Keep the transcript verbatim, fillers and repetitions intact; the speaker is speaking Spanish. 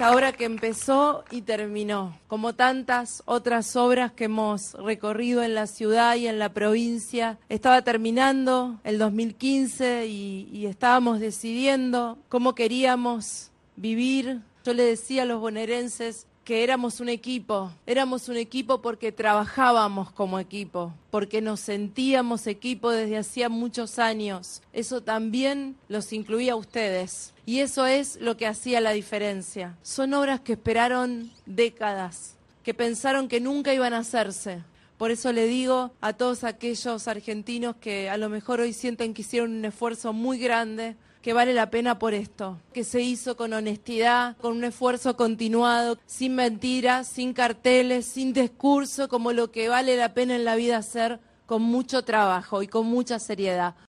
Esta obra que empezó y terminó, como tantas otras obras que hemos recorrido en la ciudad y en la provincia. Estaba terminando el dos mil quince y, y estábamos decidiendo cómo queríamos vivir. Yo le decía a los bonaerenses que éramos un equipo, éramos un equipo porque trabajábamos como equipo, porque nos sentíamos equipo desde hacía muchos años. Eso también los incluía a ustedes y eso es lo que hacía la diferencia. Son obras que esperaron décadas, que pensaron que nunca iban a hacerse. Por eso le digo a todos aquellos argentinos que a lo mejor hoy sienten que hicieron un esfuerzo muy grande, que vale la pena por esto, que se hizo con honestidad, con un esfuerzo continuado, sin mentiras, sin carteles, sin discurso, como lo que vale la pena en la vida hacer, con mucho trabajo y con mucha seriedad.